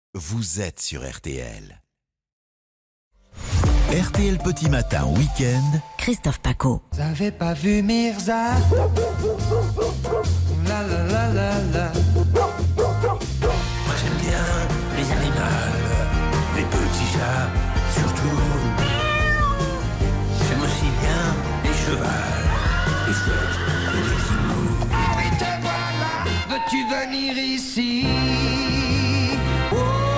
Vous êtes sur RTL. RTL Petit Matin Week-end. Christophe Paco. Vous avez pas vu Mirza? La la la la la. Moi j'aime bien les animaux, les petits chats surtout. J'aime aussi bien les chevals, les chouettes et les imous. Ah oui, te voilà. Veux-tu venir ici? Oh,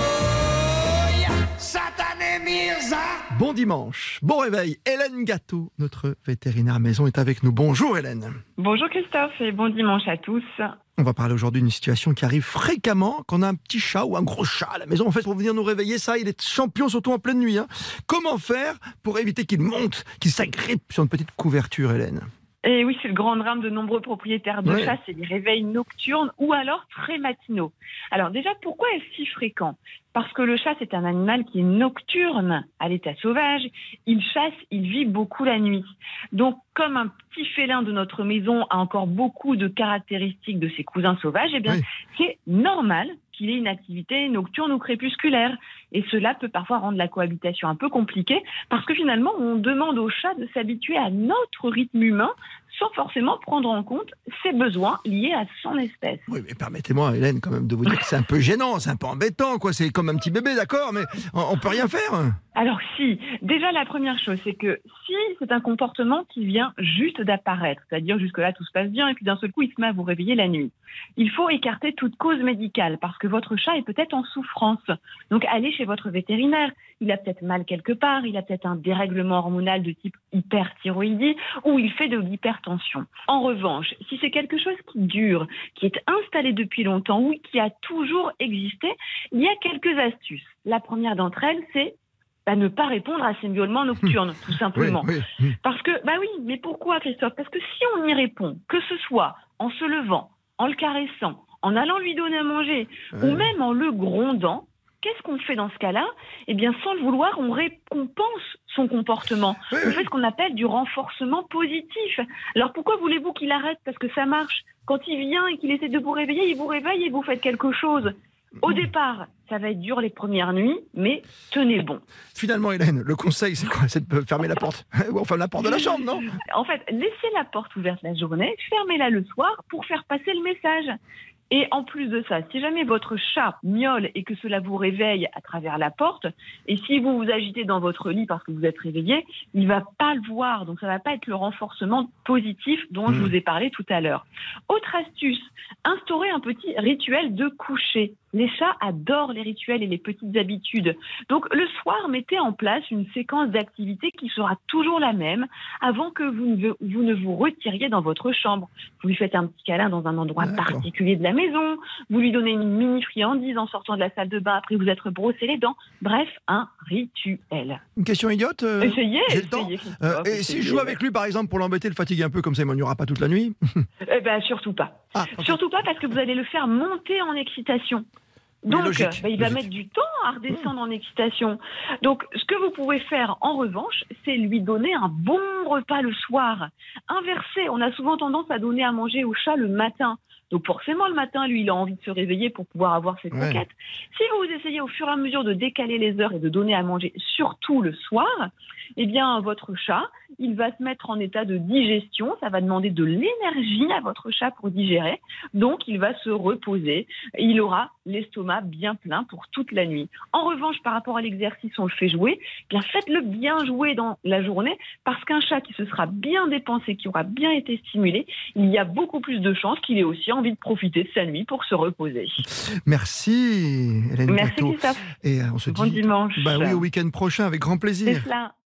yeah. Satané Mirza. Bon dimanche, bon réveil. Hélène Gâteau, notre vétérinaire maison, est avec nous. Bonjour Hélène. Bonjour Christophe et bon dimanche à tous. On va parler aujourd'hui d'une situation qui arrive fréquemment quand on a un petit chat ou un gros chat à la maison. En fait, pour venir nous réveiller, ça, il est champion, surtout en pleine nuit. Comment faire pour éviter qu'il monte, qu'il s'agrippe sur une petite couverture, Hélène? Et oui, c'est le grand drame de nombreux propriétaires de Ouais. chats, c'est les réveils nocturnes ou alors très matinaux. Alors déjà, pourquoi est-ce si fréquent? Parce que le chat, c'est un animal qui est nocturne à l'état sauvage. Il chasse, il vit beaucoup la nuit. Donc, comme un petit félin de notre maison a encore beaucoup de caractéristiques de ses cousins sauvages, eh bien, Oui. c'est normal qu'il ait une activité nocturne ou crépusculaire. Et cela peut parfois rendre la cohabitation un peu compliquée parce que finalement, on demande au chat de s'habituer à notre rythme humain sans forcément prendre en compte ses besoins liés à son espèce. Oui, mais permettez-moi, Hélène, quand même, de vous dire que c'est un peu gênant, c'est un peu embêtant, quoi. C'est comme un petit bébé, d'accord, mais on peut rien faire. Alors si, déjà la première chose, c'est que si c'est un comportement qui vient juste d'apparaître, c'est-à-dire jusque-là tout se passe bien et puis d'un seul coup il se met à vous réveiller la nuit, il faut écarter toute cause médicale parce que votre chat est peut-être en souffrance. Donc allez chez votre vétérinaire, il a peut-être mal quelque part, il a peut-être un dérèglement hormonal de type hyperthyroïdie ou il fait de l'hypertension. En revanche, si c'est quelque chose qui dure, qui est installé depuis longtemps ou qui a toujours existé, il y a quelques astuces. La première d'entre elles, c'est ne pas répondre à ces miaulements nocturnes, tout simplement. Oui. Parce que, mais pourquoi Christophe? Parce que si on y répond, que ce soit en se levant, en le caressant, en allant lui donner à manger, ou même en le grondant, qu'est-ce qu'on fait dans ce cas-là? Eh bien, sans le vouloir, on récompense son comportement. Oui, On oui. fait ce qu'on appelle du renforcement positif. Alors pourquoi voulez-vous qu'il arrête? Parce que ça marche. Quand il vient et qu'il essaie de vous réveiller, il vous réveille et vous faites quelque chose. Au départ, ça va être dur les premières nuits, mais tenez bon. Finalement, Hélène, le conseil, c'est quoi? C'est de fermer la porte. Ou enfin, la porte de la chambre, non? En fait, laissez la porte ouverte la journée, fermez-la le soir pour faire passer le message. Et en plus de ça, si jamais votre chat miaule et que cela vous réveille à travers la porte, et si vous vous agitez dans votre lit parce que vous êtes réveillé, il va pas le voir. Donc ça va pas être le renforcement positif dont je vous ai parlé tout à l'heure. Autre astuce, instaurez un petit rituel de coucher. Les chats adorent les rituels et les petites habitudes. Donc le soir, mettez en place une séquence d'activités qui sera toujours la même avant que vous ne vous retiriez dans votre chambre. Vous lui faites un petit câlin dans un endroit D'accord. particulier de la maison, vous lui donnez une mini friandise en sortant de la salle de bain après vous être brossé les dents. Bref, un rituel. Une question idiote. Essayez, j'ai le temps. Christophe, Et si essayez. je joue avec lui, par exemple, pour l'embêter, le fatiguer un peu, comme ça, il m'ennuiera pas toute la nuit? Surtout pas. Ah, ok. Surtout pas parce que vous allez le faire monter en excitation. Oui, Donc, logique, il va logique. mettre du temps à redescendre en excitation. Donc, ce que vous pouvez faire, en revanche, c'est lui donner un bon repas le soir. Inversé, on a souvent tendance à donner à manger au chat le matin. Donc, forcément, le matin, lui, il a envie de se réveiller pour pouvoir avoir ses Ouais. croquettes. Si vous essayez au fur et à mesure de décaler les heures et de donner à manger surtout le soir, eh bien, votre chat, il va se mettre en état de digestion. Ça va demander de l'énergie à votre chat pour digérer. Donc, il va se reposer. Il aura l'estomac bien plein pour toute la nuit. En revanche, par rapport à l'exercice, on le fait jouer. Eh bien, faites-le bien jouer dans la journée parce qu'un chat qui se sera bien dépensé, qui aura bien été stimulé, il y a beaucoup plus de chances qu'il ait aussi envie de profiter de sa nuit pour se reposer. Merci, Hélène Merci Gâteau. Christophe. Et on se Bon dit dimanche. oui, au week-end prochain, avec grand plaisir. C'est cela.